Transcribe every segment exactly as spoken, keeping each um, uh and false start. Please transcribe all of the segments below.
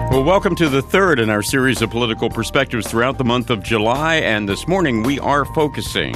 Well, welcome to the third in our series of political perspectives throughout the month of July. And this morning we are focusing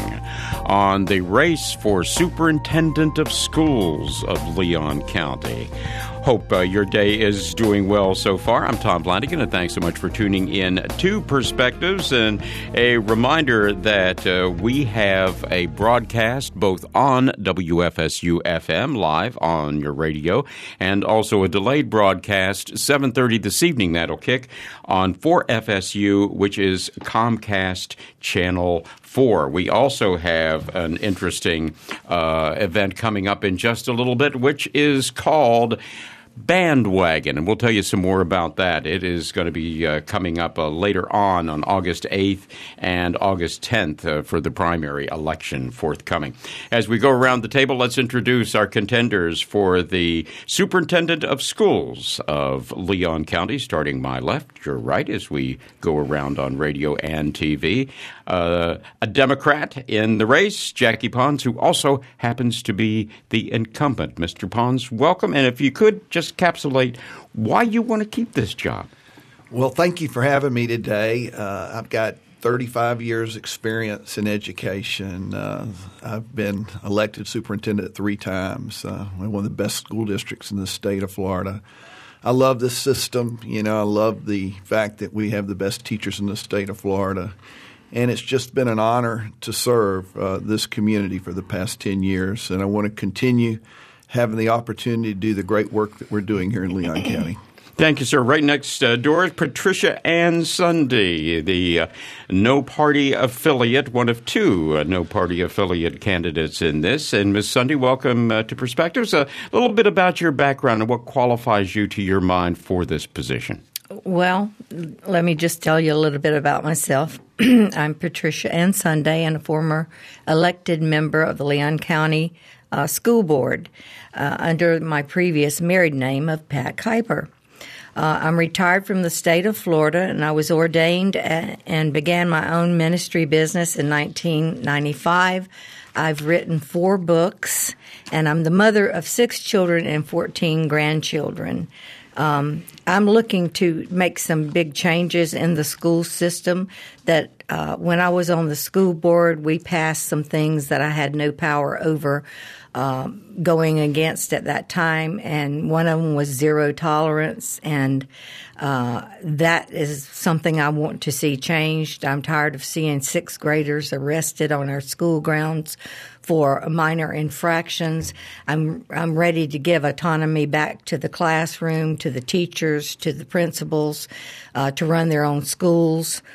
on the race for superintendent of schools of Leon County. Hope uh, your day is doing well so far. I'm Tom Flanagan, and thanks so much for tuning in to Perspectives. And a reminder that uh, we have a broadcast both on W F S U F M live on your radio, and also a delayed broadcast seven thirty this evening. That'll kick on four F S U, which is Comcast Channel four. We also have an interesting uh, event coming up in just a little bit, which is called Bandwagon, and we'll tell you some more about that. It is going to be uh, coming up uh, later on on August eighth and August tenth uh, for the primary election forthcoming. As we go around the table, let's introduce our contenders for the Superintendent of Schools of Leon County, starting my left, your right, as we go around on radio and T V. Uh, a Democrat in the race, Jackie Pons, who also happens to be the incumbent. Mister Pons, welcome. And if you could just encapsulate why you want to keep this job. Well, thank you for having me today. Uh, I've got thirty-five years experience in education. Uh, I've been elected superintendent three times. Uh, one of the best school districts in the state of Florida. I love this system. You know, I love the fact that we have the best teachers in the state of Florida. And it's just been an honor to serve uh, this community for the past ten years. And I want to continue having the opportunity to do the great work that we're doing here in Leon County. Thank you, sir. Right next uh, door is Patricia Ann Sunday, the uh, no-party affiliate, one of two uh, no-party affiliate candidates in this. And Miz Sunday, welcome uh, to Perspectives. A little bit about your background and what qualifies you to your mind for this position. Well, let me just tell you a little bit about myself. I'm Patricia Ann Sunday, and a former elected member of the Leon County uh, School Board uh, under my previous married name of Pat Kuiper. Uh, I'm retired from the state of Florida, and I was ordained a- and began my own ministry business in nineteen ninety-five. I've written four books, and I'm the mother of six children and fourteen grandchildren. Um, I'm looking to make some big changes in the school system that uh, when I was on the school board, we passed some things that I had no power over uh, going against at that time, and one of them was zero tolerance, and uh, that is something I want to see changed. I'm tired of seeing sixth graders arrested on our school grounds for minor infractions. I'm I'm ready to give autonomy back to the classroom, to the teachers, to the principals, uh, to run their own schools.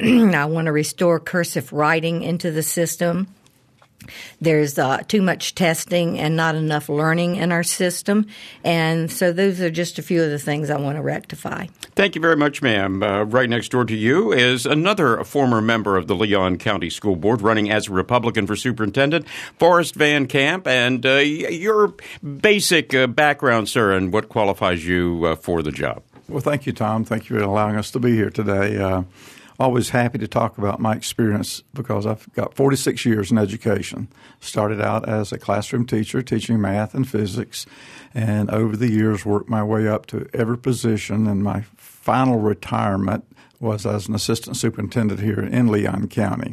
I want to restore cursive writing into the system. There's uh, too much testing and not enough learning in our system. And so those are just a few of the things I want to rectify. Thank you very much, ma'am. Uh, right next door to you is another former member of the Leon County School Board running as a Republican for superintendent, Forrest Van Camp. And uh, your basic uh, background, sir, and what qualifies you uh, for the job. Well, thank you, Tom. Thank you for allowing us to be here today. Uh, Always happy to talk about my experience because I've got forty-six years in education. Started out as a classroom teacher teaching math and physics, and over the years worked my way up to every position, and my final retirement was as an assistant superintendent here in Leon County.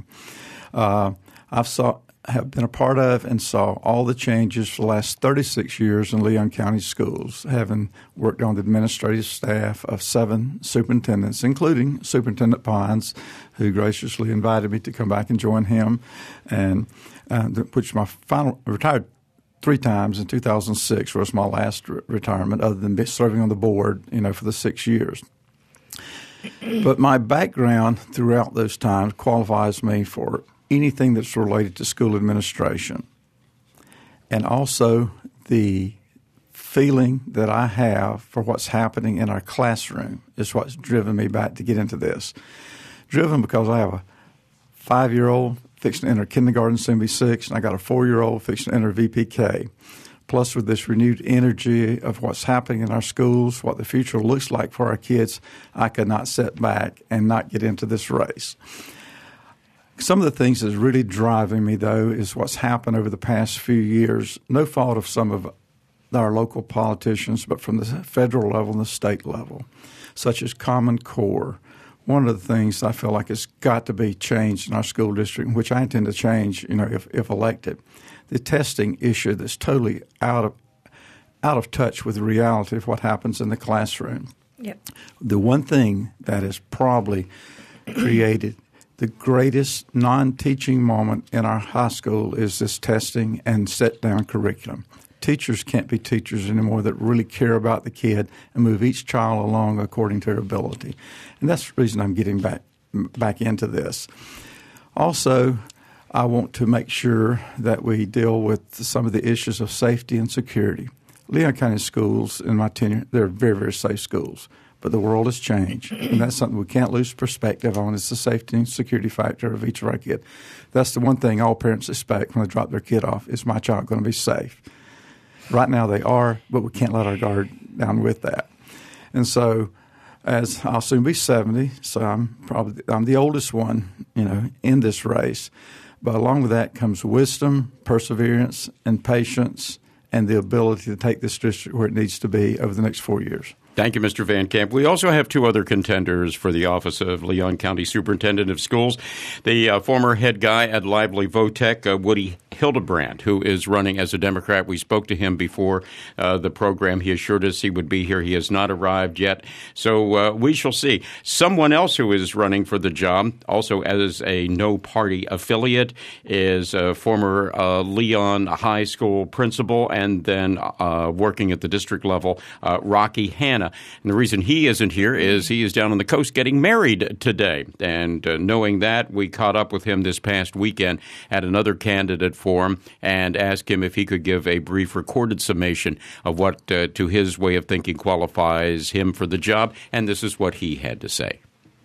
Uh, I've saw, have been a part of and saw all the changes for the last thirty-six years in Leon County schools, having worked on the administrative staff of seven superintendents, including Superintendent Pons, who graciously invited me to come back and join him, and uh, which my final retired three times in two thousand six was my last re- retirement, other than serving on the board, you know, for the six years. But my background throughout those times qualifies me for anything that's related to school administration, and also the feeling that I have for what's happening in our classroom is what's driven me back to get into this. Driven because I have a five-year-old fixing to enter kindergarten, soon be six, and I got a four-year-old fixing to enter V P K. Plus, with this renewed energy of what's happening in our schools, what the future looks like for our kids, I could not sit back and not get into this race. Some of the things that's really driving me, though, is what's happened over the past few years. No fault of some of our local politicians, but from the federal level and the state level, such as Common Core. One of the things I feel like has got to be changed in our school district, which I intend to change, you know, if, if elected, the testing issue that's totally out of out of touch with the reality of what happens in the classroom. Yep. The one thing that has probably created the greatest non-teaching moment in our high school is this testing and set-down curriculum. Teachers can't be teachers anymore that really care about the kid and move each child along according to their ability. And that's the reason I'm getting back back into this. Also, I want to make sure that we deal with some of the issues of safety and security. Leon County schools, in my tenure, they're very, very safe schools. But the world has changed, and that's something we can't lose perspective on. It's the safety and security factor of each of our kids. That's the one thing all parents expect when they drop their kid off, is my child going to be safe? Right now they are, but we can't let our guard down with that. And so as I'll soon be seventy, so I'm probably I'm the oldest one, you know, in this race. But along with that comes wisdom, perseverance, and patience, and the ability to take this district where it needs to be over the next four years. Thank you, Mister Van Camp. We also have two other contenders for the office of Leon County Superintendent of Schools. The uh, former head guy at Lively Votech, uh, Woody Hildebrand, who is running as a Democrat. We spoke to him before uh, the program. He assured us he would be here. He has not arrived yet. So uh, we shall see. Someone else who is running for the job, also as a no-party affiliate, is a former uh, Leon High School principal and then uh, working at the district level, uh, Rocky Hanna. And the reason he isn't here is he is down on the coast getting married today. And uh, knowing that, we caught up with him this past weekend at another candidate forum and asked him if he could give a brief recorded summation of what, uh, to his way of thinking, qualifies him for the job. And this is what he had to say.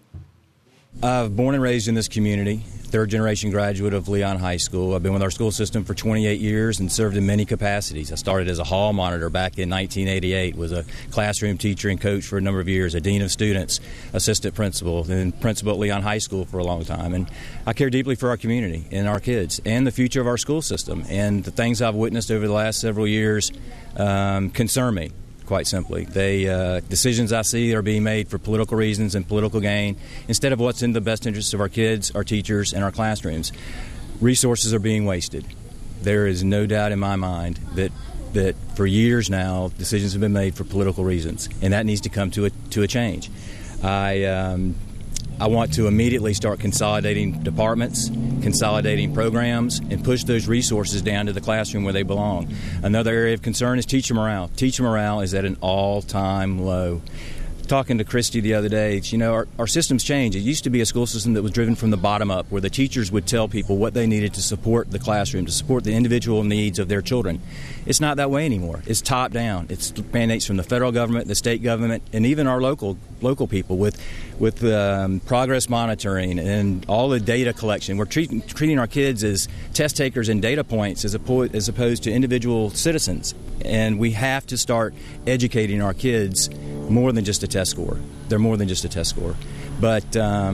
I've born and raised in this community, third-generation graduate of Leon High School. I've been with our school system for twenty-eight years and served in many capacities. I started as a hall monitor back in nineteen eighty-eight, was a classroom teacher and coach for a number of years, a dean of students, assistant principal, then principal at Leon High School for a long time. And I care deeply for our community and our kids and the future of our school system. And the things I've witnessed over the last several years um, concern me. Quite simply, they uh, decisions I see are being made for political reasons and political gain instead of what's in the best interests of our kids, our teachers, and our classrooms. Resources are being wasted. There is no doubt in my mind that that for years now decisions have been made for political reasons, and that needs to come to a to a change. I um, I want to immediately start consolidating departments, consolidating programs, and push those resources down to the classroom where they belong. Another area of concern is teacher morale. Teacher morale is at an all-time low. Talking to Christy the other day, you know, our, our system's changed. It used to be a school system that was driven from the bottom up, where the teachers would tell people what they needed to support the classroom, to support the individual needs of their children. It's not that way anymore. It's top down. It's mandates from the federal government, the state government, and even our local local people with with um, progress monitoring and all the data collection. We're treating treating our kids as test takers and data points as, oppo- as opposed to individual citizens. And we have to start educating our kids more than just a test score. They're more than just a test score. But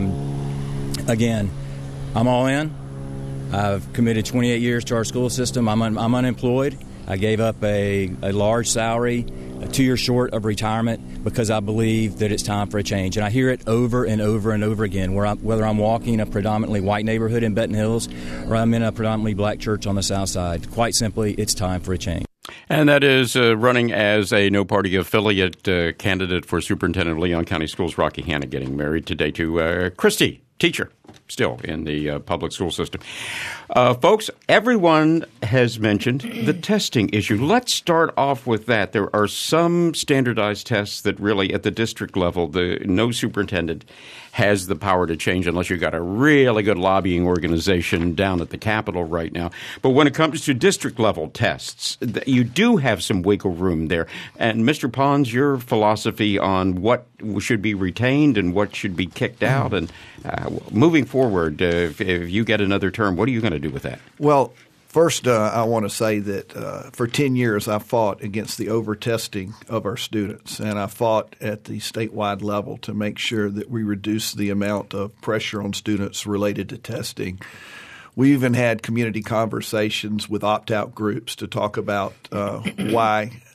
um, again, I'm all in. I've committed twenty-eight years to our school system. I'm, un- I'm unemployed. I gave up a, a large salary, a two years short of retirement, because I believe that it's time for a change. And I hear it over and over and over again, where I'm, whether I'm walking a predominantly white neighborhood in Benton Hills or I'm in a predominantly black church on the south side. Quite simply, it's time for a change. And that is uh, running as a no-party affiliate uh, candidate for superintendent of Leon County Schools, Rocky Hanna, getting married today to uh, Christy, teacher, still in the uh, public school system. Uh, folks, everyone has mentioned the testing issue. Let's start off with that. There are some standardized tests that really, at the district level, the no superintendent has the power to change unless you've got a really good lobbying organization down at the Capitol right now. But when it comes to district-level tests, you do have some wiggle room there. And Mister Pons, your philosophy on what should be retained and what should be kicked out, and uh, moving forward, uh, if, if you get another term, what are you going to do with that? Well, first, uh, I want to say that uh, for ten years I fought against the over-testing of our students, and I fought at the statewide level to make sure that we reduce the amount of pressure on students related to testing. We even had community conversations with opt-out groups to talk about uh, why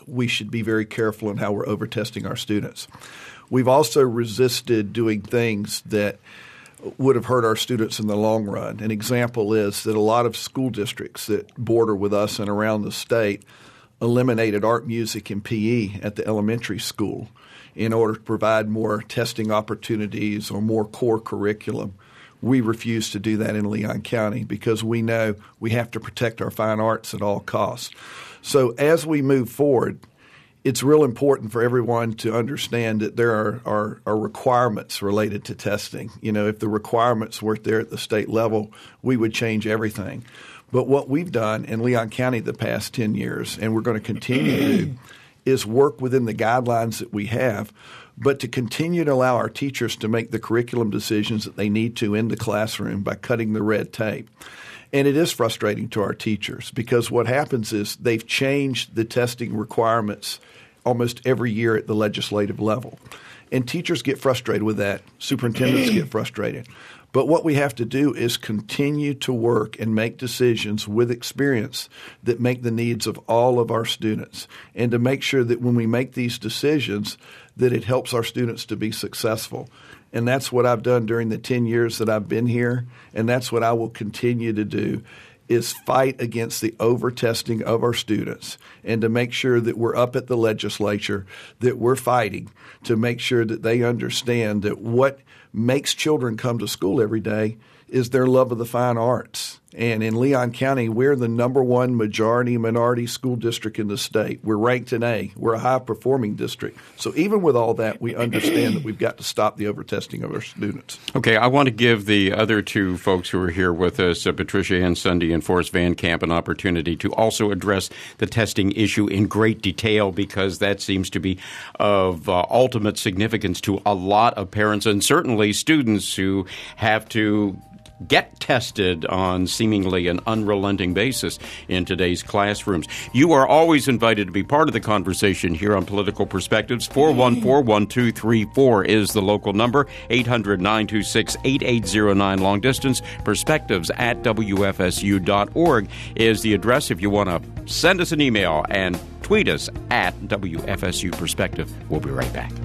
we should be very careful in how we're over-testing our students. We've also resisted doing things that would have hurt our students in the long run. An example is that a lot of school districts that border with us and around the state eliminated art, music, and P E at the elementary school in order to provide more testing opportunities or more core curriculum. We refuse to do that in Leon County because we know we have to protect our fine arts at all costs. So as we move forward, it's real important for everyone to understand that there are, are, are requirements related to testing. You know, if the requirements weren't there at the state level, we would change everything. But what we've done in Leon County the past ten years, and we're going to continue to do, is work within the guidelines that we have, but to continue to allow our teachers to make the curriculum decisions that they need to in the classroom by cutting the red tape. And it is frustrating to our teachers because what happens is they've changed the testing requirements almost every year at the legislative level. And teachers get frustrated with that. Superintendents get frustrated. But what we have to do is continue to work and make decisions with experience that make the needs of all of our students, and to make sure that when we make these decisions that it helps our students to be successful. And that's what I've done during the ten years that I've been here, and that's what I will continue to do, is fight against the over-testing of our students and to make sure that we're up at the legislature, that we're fighting to make sure that they understand that what makes children come to school every day is their love of the fine arts. And in Leon County, we're the number one majority-minority school district in the state. We're ranked an A. We're a high-performing district. So even with all that, we understand that we've got to stop the over-testing of our students. Okay, I want to give the other two folks who are here with us, uh, Patricia Ann Sunday and Forrest Van Camp, an opportunity to also address the testing issue in great detail, because that seems to be of uh, ultimate significance to a lot of parents and certainly students who have to get tested on seemingly an unrelenting basis in today's classrooms. You are always invited to be part of the conversation here on Political Perspectives. four one four, one two three four is the local number. eight hundred, nine two six, eight eight zero nine long distance. Perspectives at W F S U dot org is the address if you want to send us an email, and tweet us at W F S U Perspective. We'll be right back.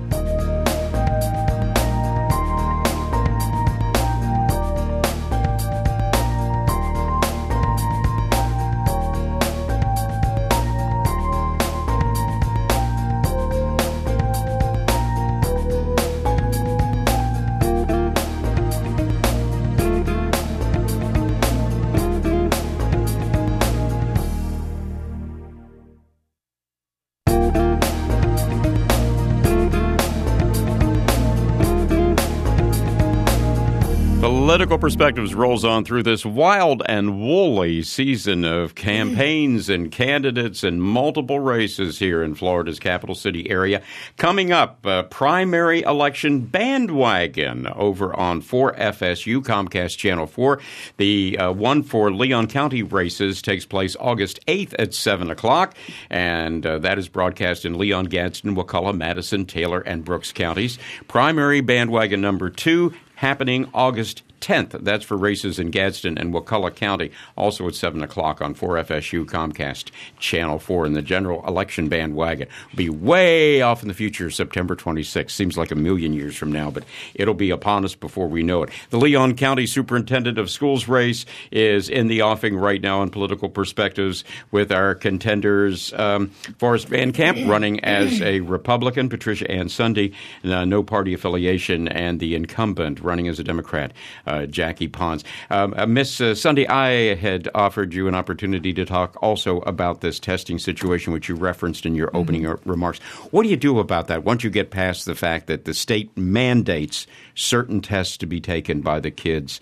Political Perspectives rolls on through this wild and woolly season of campaigns and candidates and multiple races here in Florida's capital city area. Coming up, uh, primary election bandwagon over on four F S U, Comcast Channel four. The uh, one for Leon County races takes place August eighth at seven o'clock, and uh, that is broadcast in Leon, Gadsden, Wakulla, Madison, Taylor, and Brooks counties. Primary bandwagon number two happening August tenth. That's for races in Gadsden and Wakulla County, also at seven o'clock on four F S U Comcast Channel four. And the general election bandwagon will be way off in the future, September twenty-sixth. Seems like a million years from now, but it'll be upon us before we know it. The Leon County Superintendent of Schools race is in the offing right now in Political Perspectives with our contenders, um, Forrest Van Camp running as a Republican, Patricia Ann Sunday, uh, no party affiliation, and the incumbent running as a Democrat, Uh, Jackie Pons. Um, uh, Miss uh, Sunday, I had offered you an opportunity to talk also about this testing situation, which you referenced in your mm-hmm. opening r- remarks. What do you do about that once you get past the fact that the state mandates certain tests to be taken by the kids?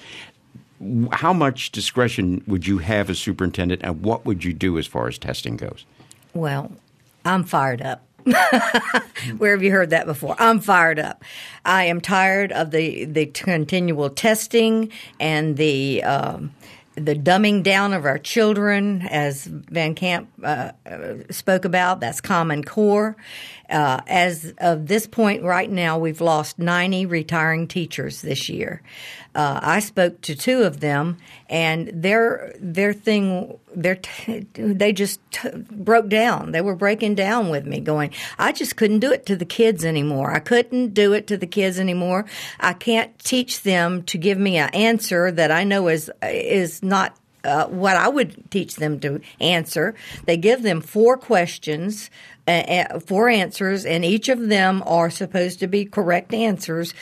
How much discretion would you have as superintendent, and what would you do as far as testing goes? Well, I'm fired up. Where have you heard that before? I'm fired up. I am tired of the, the continual testing and the um, the dumbing down of our children, as Van Camp uh, spoke about, that's Common Core. Uh, as of this point right now, we've lost ninety retiring teachers this year. Uh, I spoke to two of them, and their their thing, their t- they just t- broke down. They were breaking down with me, going, I just couldn't do it to the kids anymore. I couldn't do it to the kids anymore. I can't teach them to give me an answer that I know is is not uh, what I would teach them to answer. They give them four questions, uh, four answers, and each of them are supposed to be correct answers.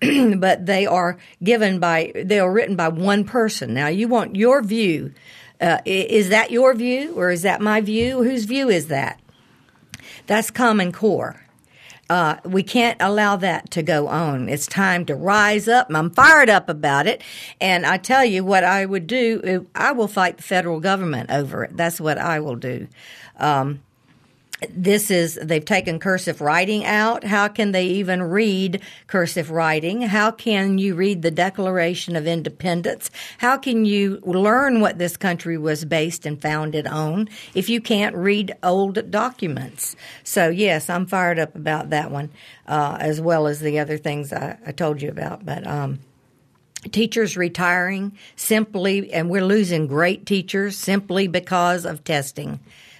But they are given by, they are written by one person. Now, you want your view. Uh, is that your view, or is that my view? Whose view is that? That's Common Core. Uh, we can't allow that to go on. It's time to rise up. I'm fired up about it. And I tell you what I would do, I will fight the federal government over it. That's what I will do. Um, This is, they've taken cursive writing out. How can they even read cursive writing? How can you read the Declaration of Independence? How can you learn what this country was based and founded on if you can't read old documents? So, yes, I'm fired up about that one, uh, as well as the other things I, I told you about. But um, teachers retiring simply, and we're losing great teachers simply because of testing.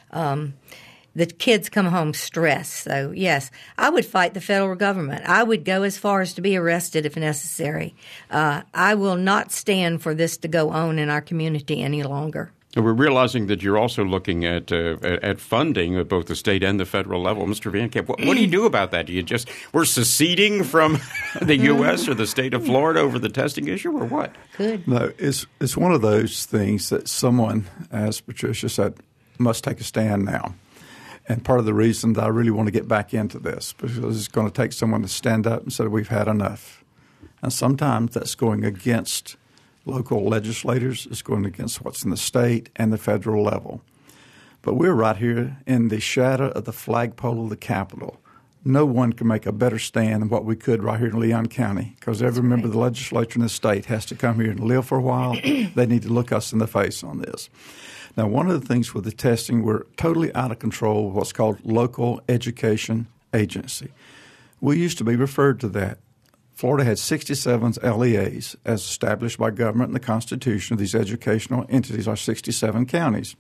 Um The kids come home stressed. So, yes, I would fight the federal government. I would go as far as to be arrested if necessary. Uh, I will not stand for this to go on in our community any longer. And we're realizing that you're also looking at uh, at funding at both the state and the federal level. Mister Van Camp, what, what do you do about that? Do you just – we're seceding from the U S or the state of Florida over the testing issue, or what? Good. No, it's, it's one of those things that someone, as Patricia said, must take a stand now. And part of the reason that I really want to get back into this, because it's going to take someone to stand up and say, we've had enough. And sometimes that's going against local legislators. It's going against what's in the state and the federal level. But we're right here in the shadow of the flagpole of the Capitol. No one can make a better stand than what we could right here in Leon County, because every That's member right. of the legislature in the state has to come here and live for a while. They need to look us in the face on this. Now, one of the things with the testing, we're totally out of control of what's called local education agency. We used to be referred to that. Florida had sixty-seven L E As as established by government in the Constitution. These educational entities are sixty-seven counties.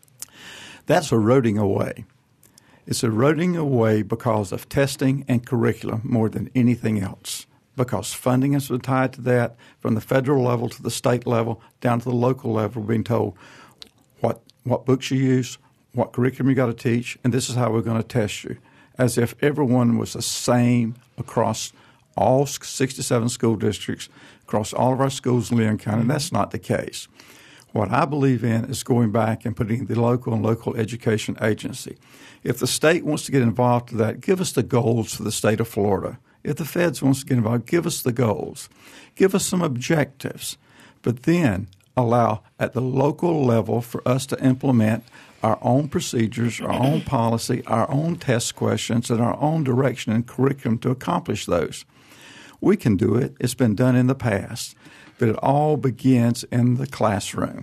That's eroding away. It's eroding away because of testing and curriculum more than anything else, because funding is tied to that from the federal level to the state level down to the local level. We're being told what what books you use, what curriculum you got to teach, and this is how we're going to test you, as if everyone was the same across all sixty-seven school districts, across all of our schools in Leon County. And that's not the case. What I believe in is going back and putting the local and local education agency. If the state wants to get involved with that, give us the goals for the state of Florida. If the feds wants to get involved, give us the goals. Give us some objectives. But then allow at the local level for us to implement our own procedures, our own policy, our own test questions, and our own direction and curriculum to accomplish those. We can do it. It's been done in the past. But it all begins in the classroom.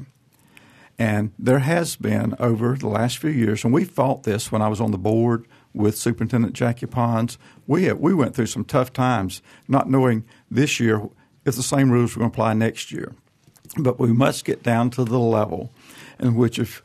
And there has been over the last few years, and we fought this when I was on the board with Superintendent Jackie Pons. We have, we went through some tough times not knowing this year if the same rules were going to apply next year. But we must get down to the level in which if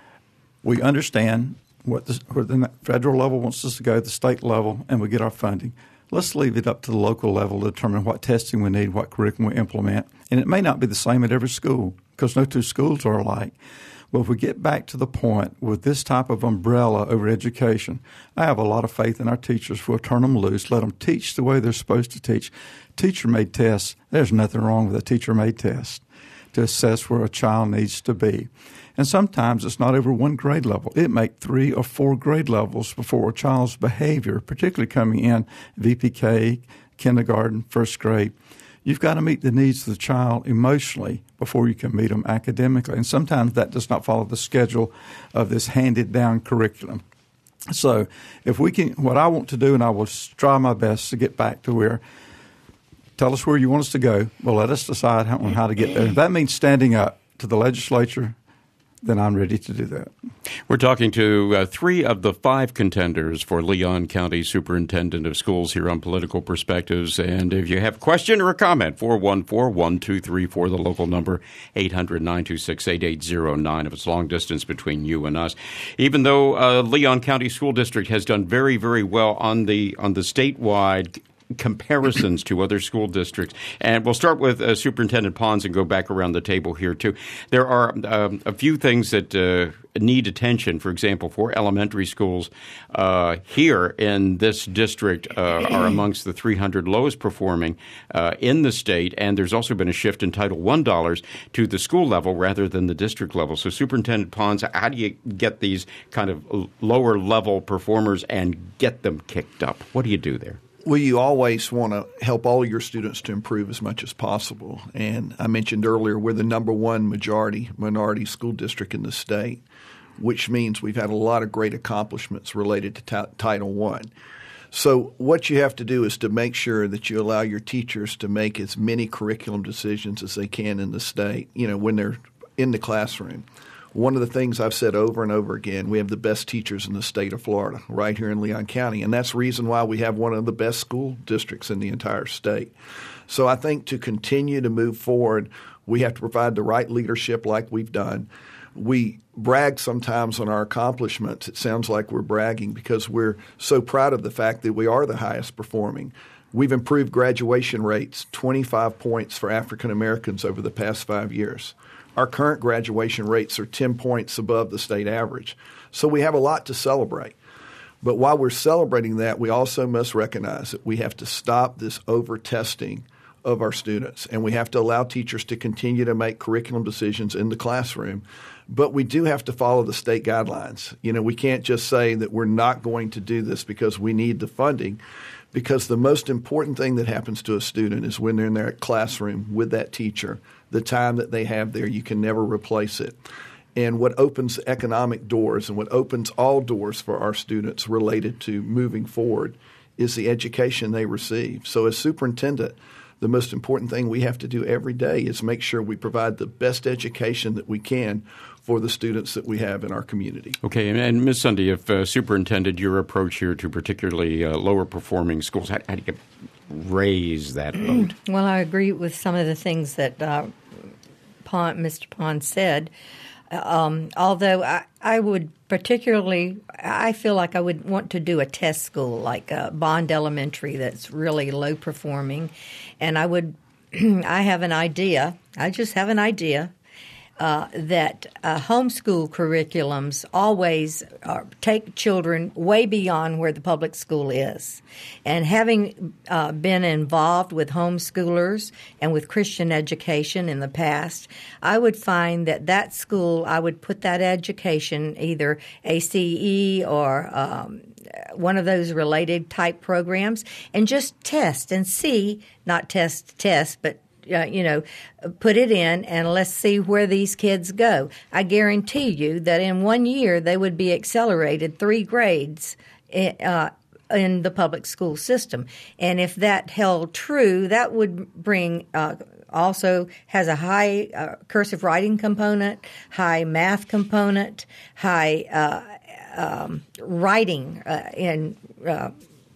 we understand what the, where the federal level wants us to go, the state level, and we get our funding, let's leave it up to the local level to determine what testing we need, what curriculum we implement. And it may not be the same at every school because no two schools are alike. But if we get back to the point with this type of umbrella over education, I have a lot of faith in our teachers. We'll turn them loose, let them teach the way they're supposed to teach. Teacher-made tests, there's nothing wrong with a teacher-made test to assess where a child needs to be. And sometimes it's not over one grade level. It may three or four grade levels before a child's behavior, particularly coming in V P K, kindergarten, first grade. You've got to meet the needs of the child emotionally before you can meet them academically. And sometimes that does not follow the schedule of this handed-down curriculum. So if we can, what I want to do, and I will try my best to get back to where, tell us where you want us to go. Well, let us decide how, on how to get there. If that means standing up to the legislature, then I'm ready to do that. We're talking to uh, three of the five contenders for Leon County Superintendent of Schools here on Political Perspectives. And if you have a question or a comment, four one four, one two three four, the local number, eight hundred, nine two six, eight eight zero nine if it's long distance between you and us. Even though uh, Leon County School District has done very, very well on the on the statewide comparisons to other school districts. And we'll start with uh, Superintendent Pons and go back around the table here, too. There are um, a few things that uh, need attention. For example, for elementary schools uh, here in this district uh, are amongst the three hundred lowest performing uh, in the state. And there's also been a shift in Title one dollars to the school level rather than the district level. So, Superintendent Pons, how do you get these kind of lower level performers and get them kicked up? What do you do there? Well, you always want to help all your students to improve as much as possible. And I mentioned earlier we're the number one majority minority school district in the state, which means we've had a lot of great accomplishments related to t- Title one. So what you have to do is to make sure that you allow your teachers to make as many curriculum decisions as they can in the state, you know, when they're in the classroom. One of the things I've said over and over again, we have the best teachers in the state of Florida right here in Leon County, and that's the reason why we have one of the best school districts in the entire state. So I think to continue to move forward, we have to provide the right leadership like we've done. We brag sometimes on our accomplishments. It sounds like we're bragging because we're so proud of the fact that we are the highest performing. We've improved graduation rates twenty-five points for African Americans over the past five years. Our current graduation rates are ten points above the state average. So we have a lot to celebrate. But while we're celebrating that, we also must recognize that we have to stop this over-testing of our students, and we have to allow teachers to continue to make curriculum decisions in the classroom. But we do have to follow the state guidelines. You know, we can't just say that we're not going to do this because we need the funding, because the most important thing that happens to a student is when they're in their classroom with that teacher. The time that they have there, you can never replace it. And what opens economic doors and what opens all doors for our students related to moving forward is the education they receive. So as superintendent, the most important thing we have to do every day is make sure we provide the best education that we can for the students that we have in our community. Okay, and, and Miz Sunday, if uh, superintendent, your approach here to particularly uh, lower performing schools, how, how do you raise that vote? Well, I agree with some of the things that uh, Pon, Mister Pons said. Um, although I, I would particularly, I feel like I would want to do a test school like uh, Bond Elementary that's really low performing. And I would, I have an idea, I just have an idea uh, that uh, homeschool curriculums always uh, take children way beyond where the public school is. And having uh, been involved with homeschoolers and with Christian education in the past, I would find that that school, I would put that education, either A C E or um, one of those related type programs, and just test and see, not test, test, but Uh, you know, put it in and let's see where these kids go. I guarantee you that in one year they would be accelerated three grades uh, in the public school system. And if that held true, that would bring uh, also has a high uh, cursive writing component, high math component, high uh, um, writing uh, in uh,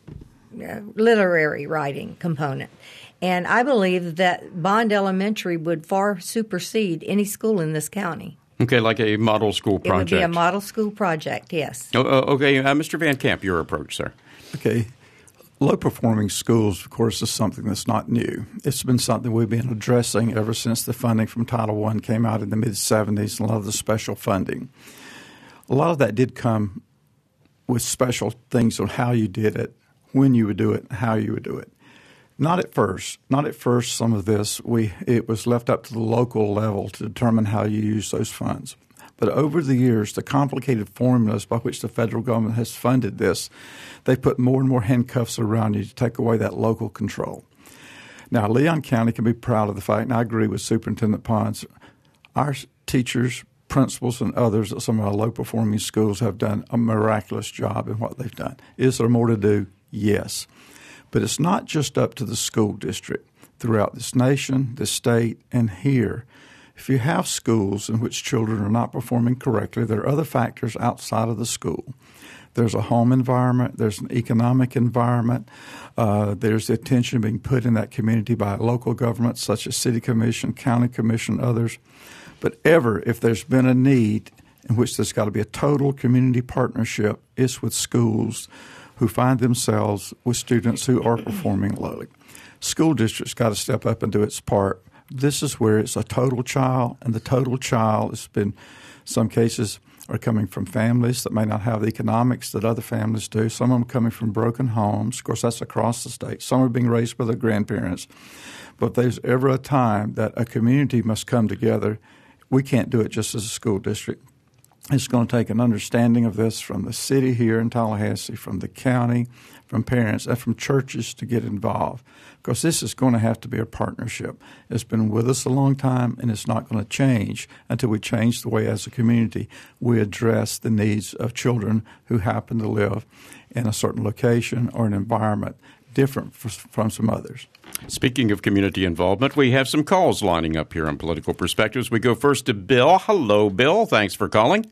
literary writing component. And I believe that Bond Elementary would far supersede any school in this county. Okay, like a model school project. It would be a model school project, yes. Oh, uh, okay, uh, Mister Van Camp, your approach, sir. Okay. Low-performing schools, of course, is something that's not new. It's been something we've been addressing ever since the funding from Title one came out in the mid-seventies and a lot of the special funding. A lot of that did come with special things on how you did it, when you would do it, how you would do it. Not at first. Not at first. Some of this, we it was left up to the local level to determine how you use those funds. But over the years, the complicated formulas by which the federal government has funded this, they put more and more handcuffs around you to take away that local control. Now, Leon County can be proud of the fact, and I agree with Superintendent Pons, our teachers, principals, and others at some of our low-performing schools have done a miraculous job in what they've done. Is there more to do? Yes. But it's not just up to the school district. Throughout this nation, this state, and here, If you have schools in which children are not performing correctly, there are other factors outside of the school. There's a home environment. There's an economic environment. Uh, there's the attention being put in that community by local governments such as city commission, county commission, others. But ever, if there's been a need in which there's got to be a total community partnership, it's with schools who find themselves with students who are performing lowly. School districts got to step up and do its part. This is where it's a total child, and the total child has been, some cases, are coming from families that may not have the economics that other families do. Some of them coming from broken homes. Of course, that's across the state. Some are being raised by their grandparents. But if there's ever a time that a community must come together, we can't do it just as a school district. It's going to take an understanding of this from the city here in Tallahassee, from the county, from parents, and from churches to get involved, because this is going to have to be a partnership. It's been with us a long time, and it's not going to change until we change the way as a community we address the needs of children who happen to live in a certain location or an environment different from some others. Speaking of community involvement, we have some calls lining up here on Political Perspectives. We go first to Bill. Hello, Bill. Thanks for calling.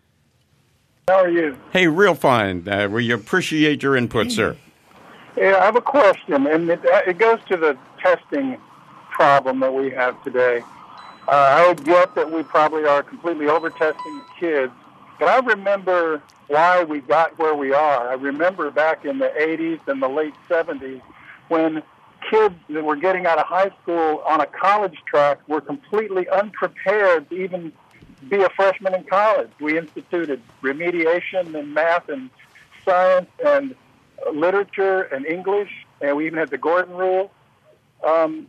How are you? Hey, real fine. Uh, we appreciate your input, sir. Yeah, I have a question, and it, it goes to the testing problem that we have today. Uh, I would get that we probably are completely over-testing the kids, but I remember why we got where we are. I remember back in the eighties and the late seventies when kids that were getting out of high school on a college track were completely unprepared to even be a freshman in college. We instituted remediation in math and science and literature and English, and we even had the Gordon Rule. Um,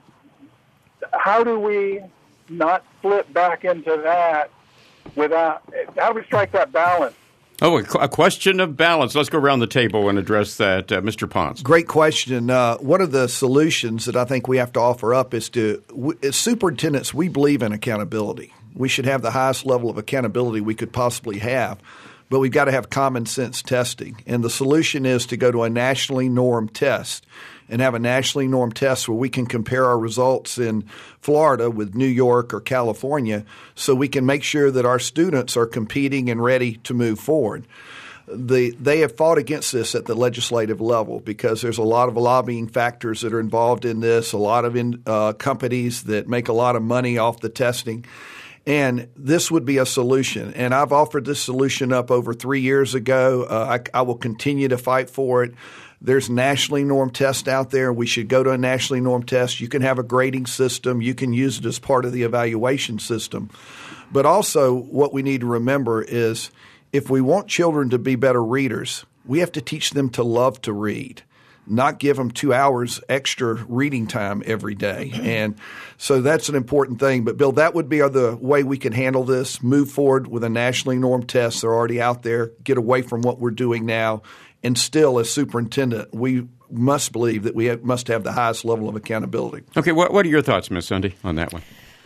how do we not slip back into that without, how do we strike that balance? Oh, a, a question of balance. Let's go around the table and address that. Uh, Mister Ponce. Great question. Uh, one of the solutions that I think we have to offer up is to, as superintendents, we believe in accountability. We should have the highest level of accountability we could possibly have, but we've got to have common sense testing. And the solution is to go to a nationally normed test and have a nationally normed test where we can compare our results in Florida with New York or California so we can make sure that our students are competing and ready to move forward. The, they have fought against this at the legislative level because there's a lot of lobbying factors that are involved in this, a lot of in, uh, companies that make a lot of money off the testing. And this would be a solution. And I've offered this solution up over three years ago. Uh, I, I will continue to fight for it. There's nationally normed tests out there. We should go to a nationally normed test. You can have a grading system. You can use it as part of the evaluation system. But also what we need to remember is if we want children to be better readers, we have to teach them to love to read, not give them two hours extra reading time every day. And so that's an important thing. But, Bill, that would be the way we can handle this, move forward with a nationally normed test. They're already out there, get away from what we're doing now. And still, as superintendent, we must believe that we have, must have the highest level of accountability. Okay, what, what are your thoughts, Miz Sunday, on that one?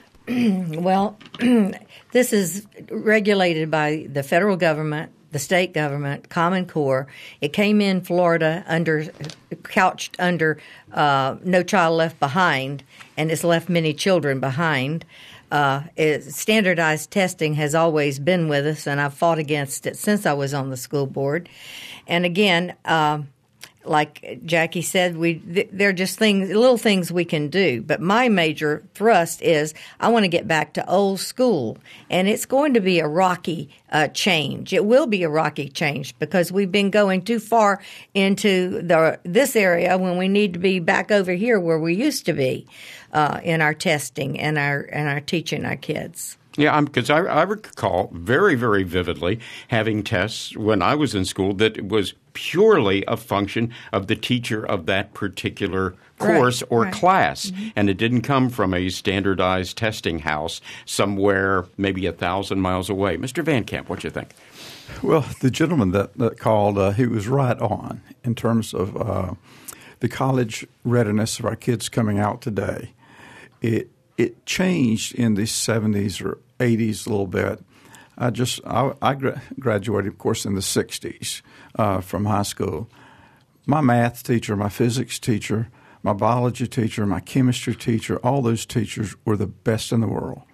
Well, this is regulated by the federal government, the state government, Common Core. It came in Florida under, couched under uh, No Child Left Behind, and it's left many children behind. Uh, it, standardized testing has always been with us, and I've fought against it since I was on the school board. And again, uh, like Jackie said, we th- they're just things, little things we can do. But my major thrust is I want to get back to old school, and it's going to be a rocky uh, change. It will be a rocky change because we've been going too far into the this area when we need to be back over here where we used to be uh, in our testing and our and our teaching our kids. Yeah, because I, I recall very, very vividly having tests when I was in school that was purely a function of the teacher of that particular course right, or right. class. Mm-hmm. And it didn't come from a standardized testing house somewhere maybe a thousand miles away. Mister Van Camp, what do you think? Well, the gentleman that, that called, uh, he was right on in terms of uh, the college readiness of our kids coming out today. It It changed in the seventies or eighties a little bit. I just I, I gra- graduated, of course, in the sixties uh, from high school. My math teacher, my physics teacher, my biology teacher, my chemistry teacher, all those teachers were the best in the world.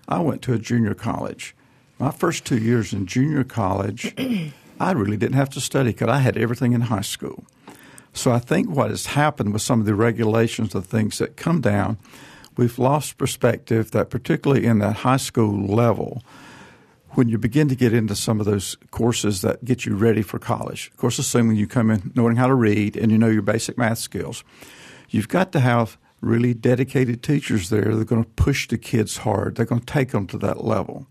I went to a junior college. My first two years in junior college, I really didn't have to study because I had everything in high school. So I think what has happened with some of the regulations of things that come down, we've lost perspective that particularly in that high school level, when you begin to get into some of those courses that get you ready for college, of course, assuming you come in knowing how to read and you know your basic math skills, you've got to have really dedicated teachers there that are going to push the kids hard. They're going to take them to that level.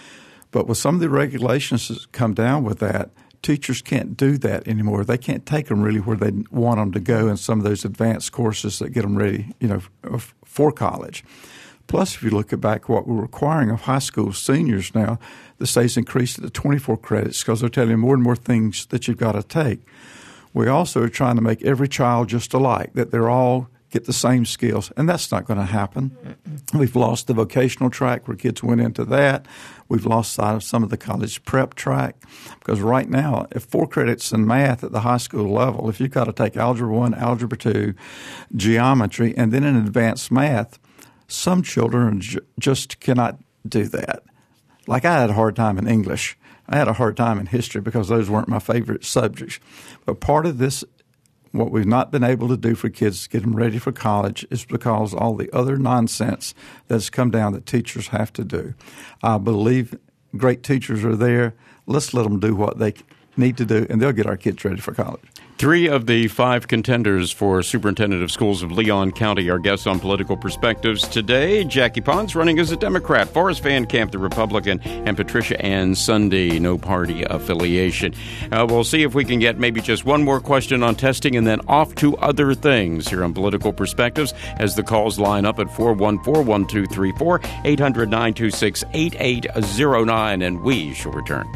But with some of the regulations that come down with that, teachers can't do that anymore. They can't take them really where they want them to go in some of those advanced courses that get them ready, you know, for college. Plus, if you look at back what we're requiring of high school seniors now, the state's increased it to twenty-four credits because they're telling you more and more things that you've got to take. We also are trying to make every child just alike, that they're all get the same skills, and that's not going to happen. Mm-mm. We've lost the vocational track where kids went into that. We've lost sight of some of the college prep track because right now, if four credits in math at the high school level, if you've got to take Algebra one, Algebra two, geometry, and then in advanced math, some children j- just cannot do that. Like I had a hard time in English. I had a hard time in history because those weren't my favorite subjects. But part of this, what we've not been able to do for kids to get them ready for college is because all the other nonsense that's come down that teachers have to do. I believe great teachers are there. Let's let them do what they need to do, and they'll get our kids ready for college. Three of the five contenders for Superintendent of Schools of Leon County are guests on Political Perspectives today. Jackie Pons running as a Democrat, Forrest Van Camp, the Republican, and Patricia Ann Sunday, no party affiliation. Uh, we'll see if we can get maybe just one more question on testing and then off to other things here on Political Perspectives as the calls line up at four one four, one two three four, eight hundred, nine two six, eight eight zero nine, and we shall return.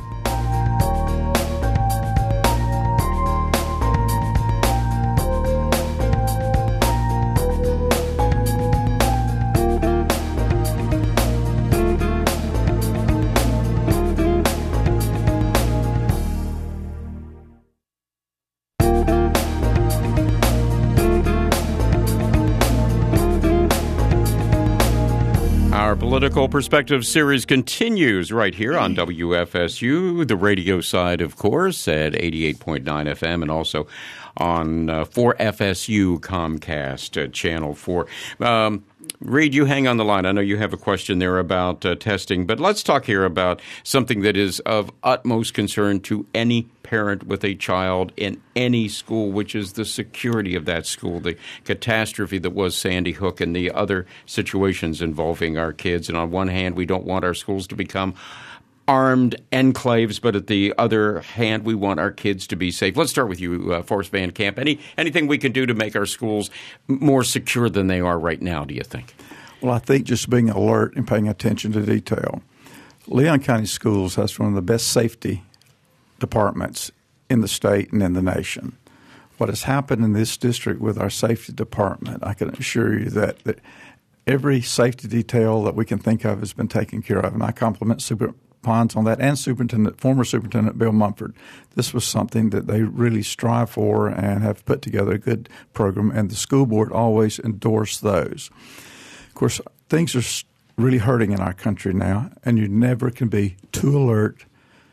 Political Perspective series continues right here on W F S U, the radio side, of course, at eighty-eight point nine F M, and also on uh, four F S U Comcast, uh, Channel four. Um, Reed, you hang on the line. I know you have a question there about uh, testing, but let's talk here about something that is of utmost concern to any parent with a child in any school, which is the security of that school, the catastrophe that was Sandy Hook and the other situations involving our kids. And on one hand, we don't want our schools to become armed enclaves, but at the other hand, we want our kids to be safe. Let's start with you, uh, Forrest Van Camp. Any anything we can do to make our schools more secure than they are right now, do you think? Well, I think just being alert and paying attention to detail. Leon County Schools has one of the best safety departments in the state and in the nation. What has happened in this district with our safety department, I can assure you that, that every safety detail that we can think of has been taken care of, and I compliment Super Pons on that, and Superintendent, former Superintendent Bill Mumford. This was something that they really strive for and have put together a good program, and the school board always endorsed those. Of course, things are really hurting in our country now, and you never can be too alert,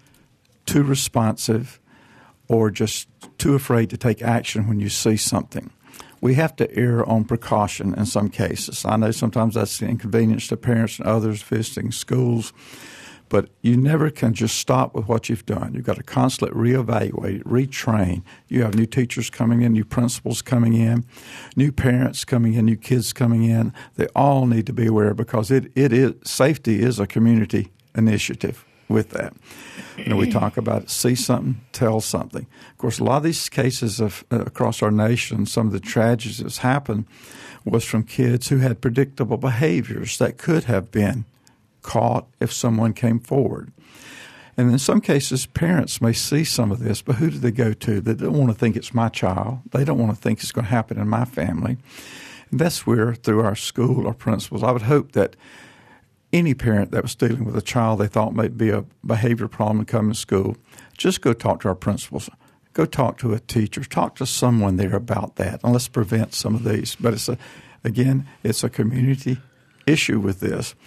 too responsive, or just too afraid to take action when you see something. We have to err on precaution in some cases. I know sometimes that's an inconvenience to parents and others visiting schools, but you never can just stop with what you've done. You've got to constantly reevaluate, retrain. You have new teachers coming in, new principals coming in, new parents coming in, new kids coming in. They all need to be aware because it, it is safety is a community initiative with that. You know, we talk about it, see something, tell something. Of course, a lot of these cases of, uh, across our nation, some of the tragedies that's happened was from kids who had predictable behaviors that could have been caught if someone came forward. And in some cases, parents may see some of this, but who do they go to? They don't want to think it's my child. They don't want to think it's going to happen in my family. And that's where, through our school or principals, I would hope that any parent that was dealing with a child they thought might be a behavior problem and come to school, just go talk to our principals. Go talk to a teacher. Talk to someone there about that, and let's prevent some of these. But it's a, again, it's a community issue with this.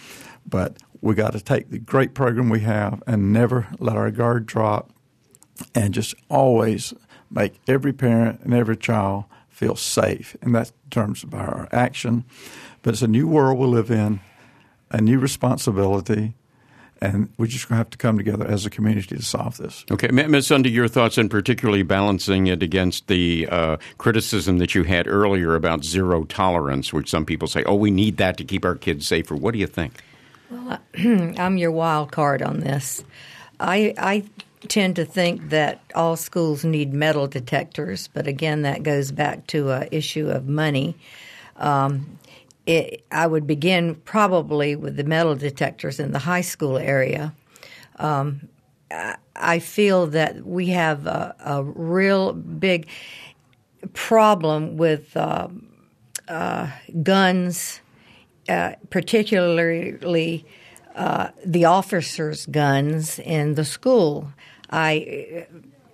But we got to take the great program we have and never let our guard drop, and just always make every parent and every child feel safe. And that's in terms of our action. But it's a new world we live in, a new responsibility, and we're just going to have to come together as a community to solve this. Okay. Miz Sunday, your thoughts, and particularly balancing it against the uh, criticism that you had earlier about zero tolerance, which some people say, oh, we need that to keep our kids safer. What do you think? Well, I'm your wild card on this. I, I tend to think that all schools need metal detectors, but again, that goes back to an issue of money. Um, it, I would begin probably with the metal detectors in the high school area. Um, I, I feel that we have a, a real big problem with uh, uh, guns, uh, particularly uh, the officers' guns in the school. I,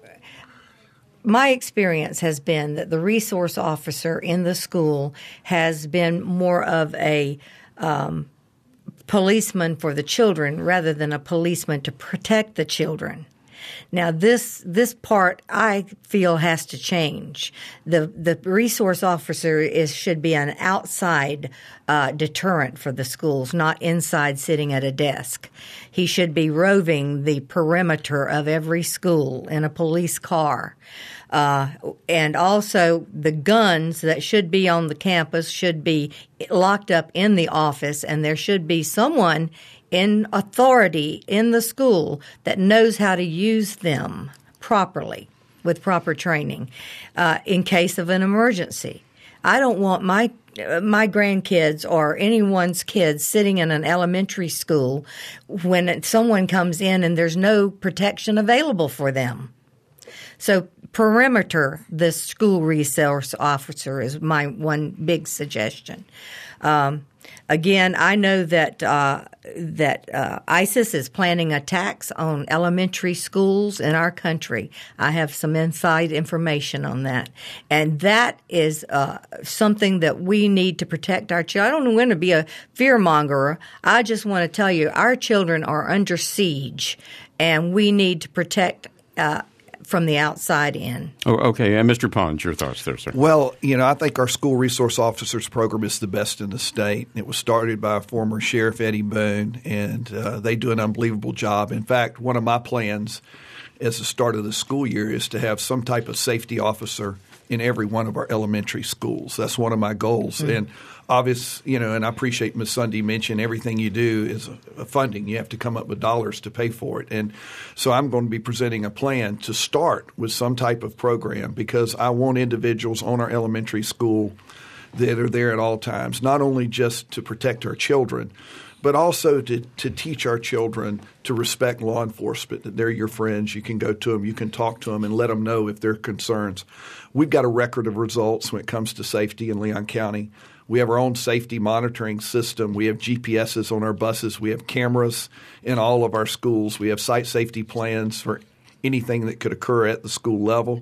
my experience has been that the resource officer in the school has been more of a um, policeman for the children rather than a policeman to protect the children. Now, this this part I feel has to change. The the resource officer is should be an outside uh, deterrent for the schools, not inside sitting at a desk. He should be roving the perimeter of every school in a police car. Uh, and also the guns that should be on the campus should be locked up in the office, and there should be someone in authority in the school that knows how to use them properly with proper training uh, in case of an emergency. I don't want my my grandkids or anyone's kids sitting in an elementary school when someone comes in and there's no protection available for them. So perimeter, the school resource officer is my one big suggestion. Um, again, I know that uh, that uh, ISIS is planning attacks on elementary schools in our country. I have some inside information on that, and that is uh, something that we need to protect our children. I don't want to be a fearmonger. I just want to tell you our children are under siege, and we need to protect Uh, from the outside in. Oh, okay. And Mister Pons, your thoughts there, sir? Well, you know, I think our school resource officers program is the best in the state. It was started by former Sheriff Eddie Boone, and uh, they do an unbelievable job. In fact, one of my plans as the start of the school year is to have some type of safety officer in every one of our elementary schools. That's one of my goals. Mm-hmm. And obvious, you know, and I appreciate Miz Sunday mentioned everything you do is a, a funding. You have to come up with dollars to pay for it. And so I'm going to be presenting a plan to start with some type of program because I want individuals on our elementary school that are there at all times, not only just to protect our children, but also to, to teach our children to respect law enforcement, that they're your friends. You can go to them, you can talk to them, and let them know if there are concerns. We've got a record of results when it comes to safety in Leon County. We have our own safety monitoring system. We have G P S's on our buses. We have cameras in all of our schools. We have site safety plans for anything that could occur at the school level.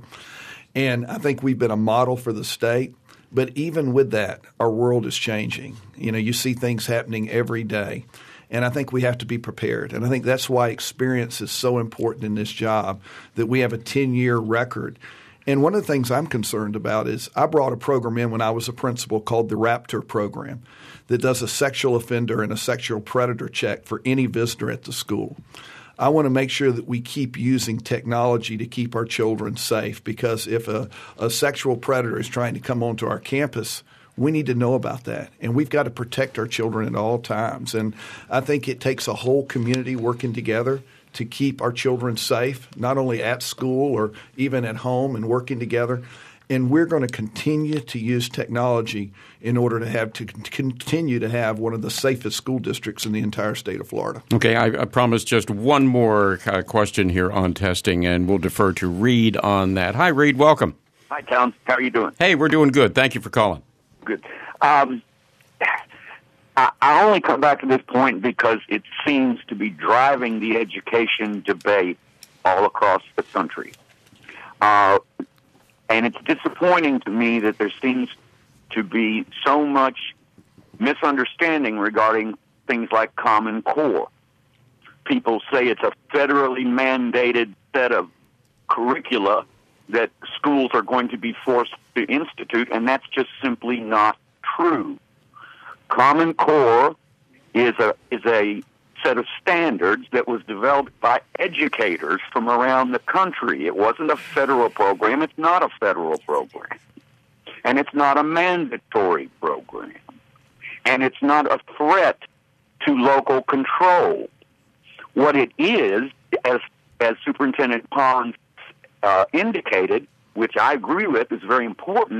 And I think we've been a model for the state. But even with that, our world is changing. You know, you see things happening every day. And I think we have to be prepared. And I think that's why experience is so important in this job, that we have a ten-year record. And one of the things I'm concerned about is I brought a program in when I was a principal called the Raptor program that does a sexual offender and a sexual predator check for any visitor at the school. I want to make sure that we keep using technology to keep our children safe, because if a, a sexual predator is trying to come onto our campus, we need to know about that. And we've got to protect our children at all times. And I think it takes a whole community working together to keep our children safe, not only at school or even at home, and working together. And we're going to continue to use technology in order to have to continue to have one of the safest school districts in the entire state of Florida. Okay, I, I promise just one more uh, question here on testing, and we'll defer to Reed on that. Hi, Reed. Welcome. Hi, Tom. How are you doing? Hey, we're doing good. Thank you for calling. Good. Um, I, I only come back to this point because it seems to be driving the education debate all across the country. Uh, and it's disappointing to me that there seems to be so much misunderstanding regarding things like Common Core. People say it's a federally mandated set of curricula that schools are going to be forced to institute, and that's just simply not true. Common Core is a is a set of standards that was developed by educators from around the country. It wasn't a federal program. It's not a federal program. And it's not a mandatory program. And it's not a threat to local control. What it is, as as Superintendent Pons uh, indicated, which I agree with is very important,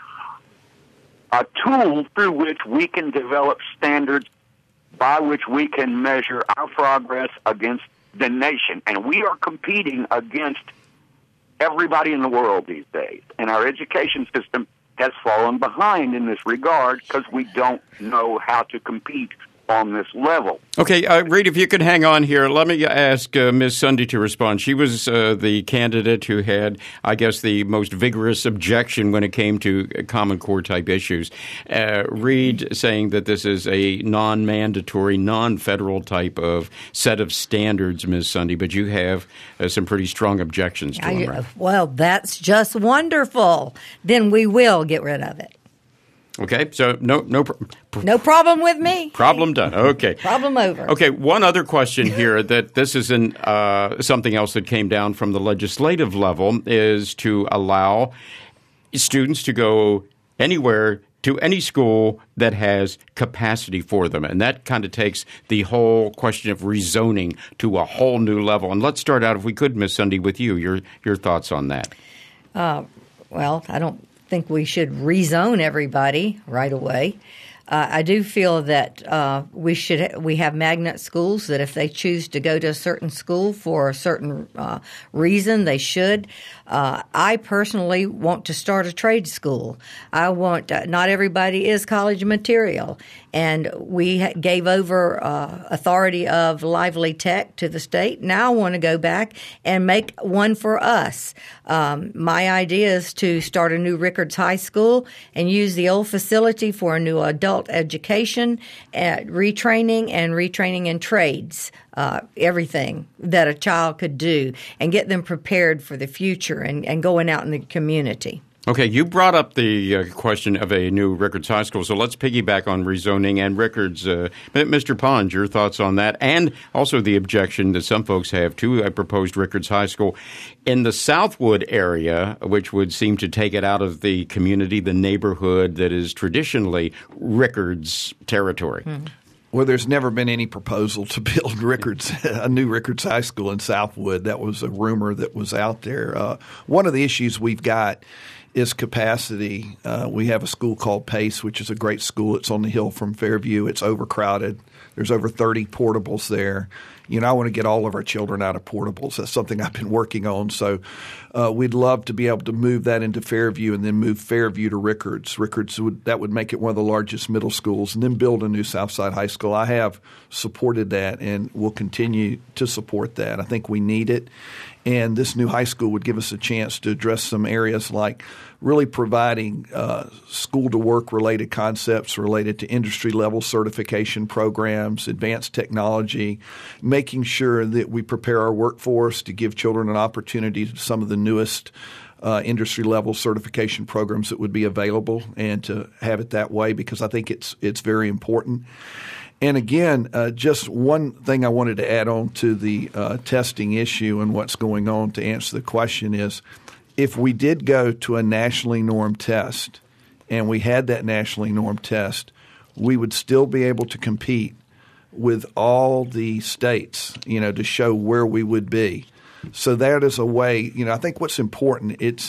a tool through which we can develop standards by which we can measure our progress against the nation. And we are competing against everybody in the world these days. And our education system has fallen behind in this regard because we don't know how to compete on this level. Okay, uh, Reed, if you could hang on here, let me ask uh, Miz Sunday to respond. She was uh, the candidate who had, I guess, the most vigorous objection when it came to Common Core type issues. Uh, Reed saying that this is a non-mandatory, non-federal type of set of standards, Miz Sunday, but you have uh, some pretty strong objections to them, right? Well, that's just wonderful. Then we will get rid of it. Okay, so no no pr- no problem with me. Problem done. Okay. Problem over. Okay, one other question here that this is an, uh, something else that came down from the legislative level is to allow students to go anywhere to any school that has capacity for them. And that kind of takes the whole question of rezoning to a whole new level. And let's start out, if we could, Miz Sunday, with you, your your thoughts on that. Uh, well, I don't think we should rezone everybody right away. Uh, I do feel that uh, we should ha- we have magnet schools that if they choose to go to a certain school for a certain uh, reason, they should. Uh, I personally want to start a trade school. I want uh, not everybody is college material, and we ha- gave over uh, authority of Lively Tech to the state. Now I want to go back and make one for us. Um, my idea is to start a new Rickards High School and use the old facility for a new adult education, uh, retraining and retraining in trades. Uh, everything that a child could do and get them prepared for the future and, and going out in the community. Okay, you brought up the uh, question of a new Rickards High School, so let's piggyback on rezoning and Rickards. Uh, Mister Pons, your thoughts on that, and also the objection that some folks have to a proposed Rickards High School in the Southwood area, which would seem to take it out of the community, the neighborhood that is traditionally Rickards territory. Mm-hmm. Well, there's never been any proposal to build Rickards, a new Rickards High School in Southwood. That was a rumor that was out there. Uh, one of the issues we've got is capacity. Uh, we have a school called Pace, which is a great school. It's on the hill from Fairview. It's overcrowded. There's over thirty portables there. You know, I want to get all of our children out of portables. That's something I've been working on. So uh, we'd love to be able to move that into Fairview and then move Fairview to Rickards. Rickards, would that would make it one of the largest middle schools, and then build a new Southside High School. I have supported that and will continue to support that. I think we need it. And this new high school would give us a chance to address some areas like really providing uh, school-to-work related concepts related to industry-level certification programs, advanced technology, making sure that we prepare our workforce to give children an opportunity to some of the newest uh, industry-level certification programs that would be available, and to have it that way because I think it's it's very important. And again, uh, just one thing I wanted to add on to the uh, testing issue and what's going on to answer the question is, if we did go to a nationally normed test and we had that nationally normed test, we would still be able to compete with all the states, you know, to show where we would be. So that is a way, you know, I think what's important, it's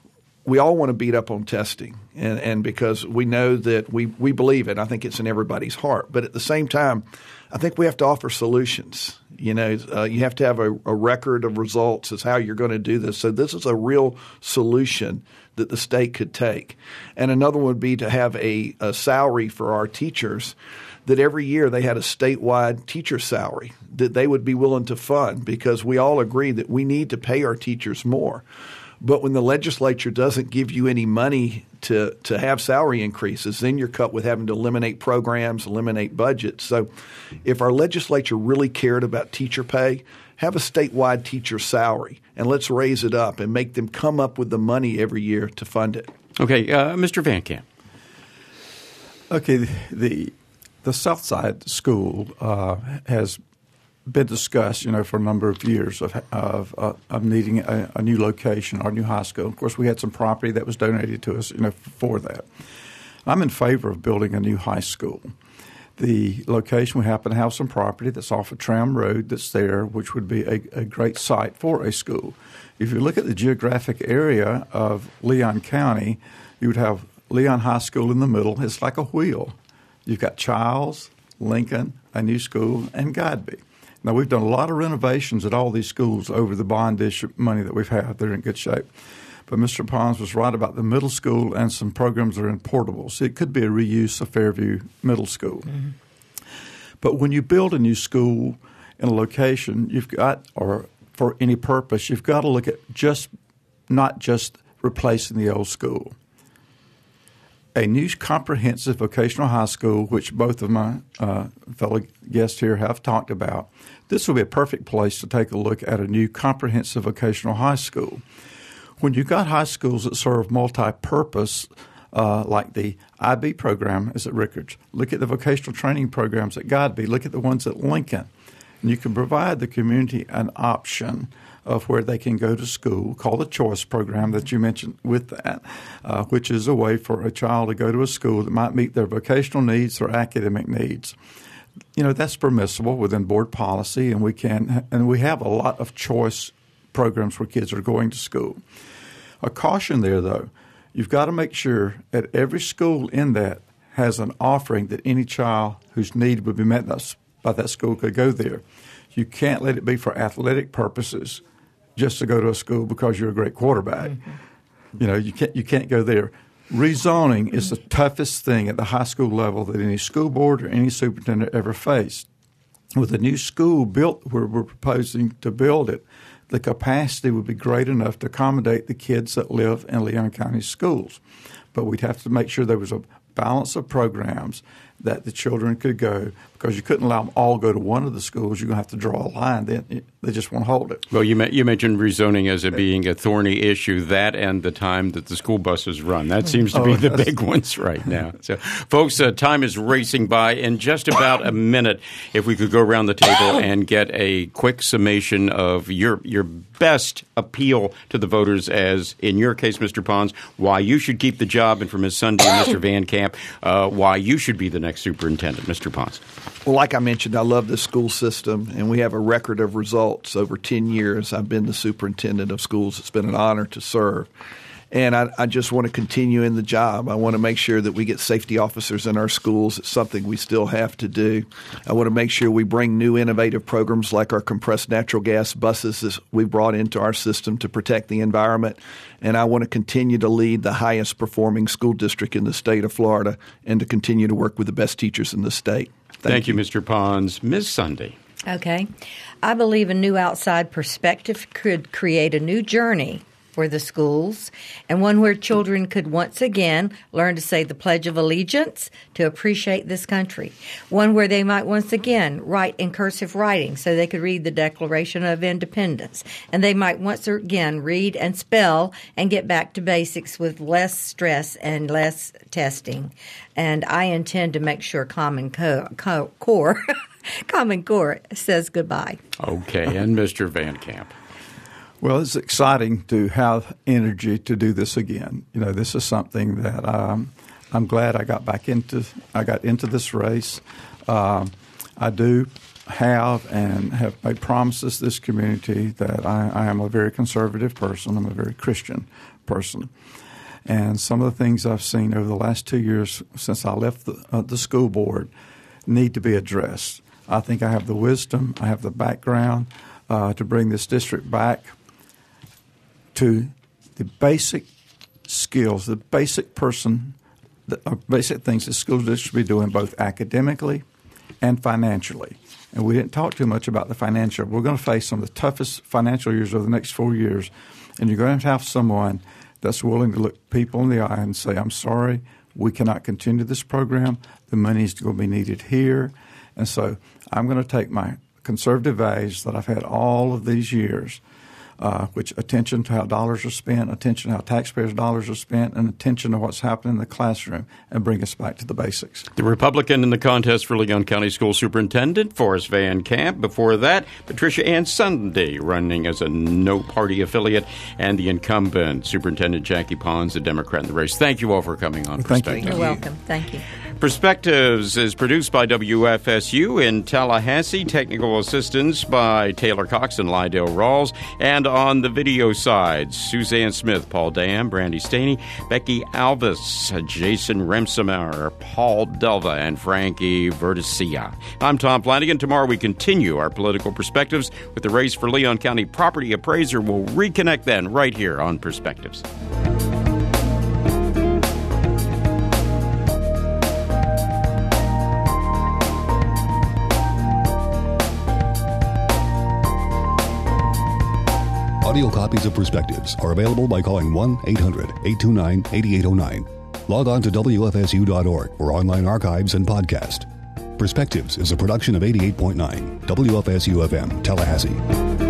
we all want to beat up on testing, and, and because we know that we, we believe it. I think it's in everybody's heart. But at the same time, I think we have to offer solutions. You know, uh, you have to have a, a record of results as how you're going to do this. So this is a real solution that the state could take. And another one would be to have a, a salary for our teachers, that every year they had a statewide teacher salary that they would be willing to fund, because we all agree that we need to pay our teachers more. But when the legislature doesn't give you any money to, to have salary increases, then you're cut with having to eliminate programs, eliminate budgets. So if our legislature really cared about teacher pay, have a statewide teacher salary, and let's raise it up and make them come up with the money every year to fund it. Okay, uh, Mister Van Camp. Okay, the the, the Southside School uh, has been discussed, you know, for a number of years of of, uh, of needing a, a new location or a new high school. Of course, we had some property that was donated to us, you know, for that. I'm in favor of building a new high school. The location, we happen to have some property that's off of Tram Road that's there, which would be a, a great site for a school. If you look at the geographic area of Leon County, you would have Leon High School in the middle. It's like a wheel. You've got Childs, Lincoln, a new school, and Godby. Now, we've done a lot of renovations at all these schools over the bond issue money that we've had. They're in good shape. But Mister Pons was right about the middle school and some programs that are in portables. So it could be a reuse of Fairview Middle School. Mm-hmm. But when you build a new school in a location, you've got, or for any purpose, you've got to look at just not just replacing the old school. A new comprehensive vocational high school, which both of my uh, fellow guests here have talked about, this will be a perfect place to take a look at a new comprehensive vocational high school. When you've got high schools that serve multi-purpose, uh, like the I B program is at Rickards, look at the vocational training programs at Godby, look at the ones at Lincoln, and you can provide the community an option of where they can go to school, called the choice program that you mentioned with that, uh, which is a way for a child to go to a school that might meet their vocational needs or academic needs. You know, that's permissible within board policy, and we can, and we have a lot of choice programs where kids are going to school. A caution there, though, you've got to make sure that every school in that has an offering that any child whose need would be met by that school could go there. You can't let it be for athletic purposes just to go to a school because you're a great quarterback. Mm-hmm. You know, you can't you can't go there. Rezoning is the toughest thing at the high school level that any school board or any superintendent ever faced. With a new school built where we're proposing to build it, the capacity would be great enough to accommodate the kids that live in Leon County schools. But we'd have to make sure there was a balance of programs that the children could go, because you couldn't allow them all go to one of the schools. You're going to have to draw a line. Then they just won't hold it. Well, you, you mentioned rezoning as it being a thorny issue, that and the time that the school buses run. That seems to be oh, the big ones right now. So, folks, uh, time is racing by. In just about a minute, if we could go around the table and get a quick summation of your your best appeal to the voters, as in your case, Mister Pons, why you should keep the job, and for Miz Sunday and Mister Van Camp, uh, why you should be the next superintendent. Mister Pons. Well, like I mentioned, I love the school system, and we have a record of results. Over ten years, I've been the superintendent of schools. It's been an honor to serve. And I, I just want to continue in the job. I want to make sure that we get safety officers in our schools. It's something we still have to do. I want to make sure we bring new innovative programs like our compressed natural gas buses that we brought into our system to protect the environment. And I want to continue to lead the highest performing school district in the state of Florida and to continue to work with the best teachers in the state. Thank, Thank you, you, Mister Pons. Miz Sunday. Okay. I believe a new outside perspective could create a new journey for the schools, and one where children could once again learn to say the Pledge of Allegiance to appreciate this country. One where they might once again write in cursive writing so they could read the Declaration of Independence. And they might once again read and spell and get back to basics with less stress and less testing. And I intend to make sure Common Co- Co- Core, Common Core says goodbye. Okay, and Mister Van Camp. Well, it's exciting to have energy to do this again. You know, this is something that um, I'm glad I got back into. I got into this race. Um, I do have and have made promises to this community that I, I am a very conservative person. I'm a very Christian person. And some of the things I've seen over the last two years since I left the, uh, the school board need to be addressed. I think I have the wisdom, I have the background uh, to bring this district back to the basic skills, the basic person, the uh, basic things the school district should be doing both academically and financially. And we didn't talk too much about the financial. We're going to face some of the toughest financial years over the next four years. And you're going to have someone that's willing to look people in the eye and say, I'm sorry, we cannot continue this program. The money is going to be needed here. And so I'm going to take my conservative values that I've had all of these years, uh, which attention to how dollars are spent, attention to how taxpayers' dollars are spent, and attention to what's happening in the classroom, and bring us back to the basics. The Republican in the contest for Leon County School Superintendent, Forrest Van Camp. Before that, Patricia Ann Sunday, running as a no-party affiliate, and the incumbent, Superintendent Jackie Pons, a Democrat in the race. Thank you all for coming on Thank Perspectives. you. You're welcome. Thank you. Perspectives is produced by W F S U in Tallahassee. Technical assistance by Taylor Cox and Lydell Rawls. And on the video side, Suzanne Smith, Paul Dam, Brandy Staney, Becky Alvis, Jason Remsemer, Paul Delva, and Frankie Verdecia. I'm Tom Flanagan. Tomorrow we continue our political perspectives with the race for Leon County Property Appraiser. We'll reconnect then right here on Perspectives. Audio copies of Perspectives are available by calling one eight hundred eight two nine eight eight zero nine. Log on to W F S U dot org for online archives and podcast. Perspectives is a production of eighty-eight point nine W F S U F M, Tallahassee.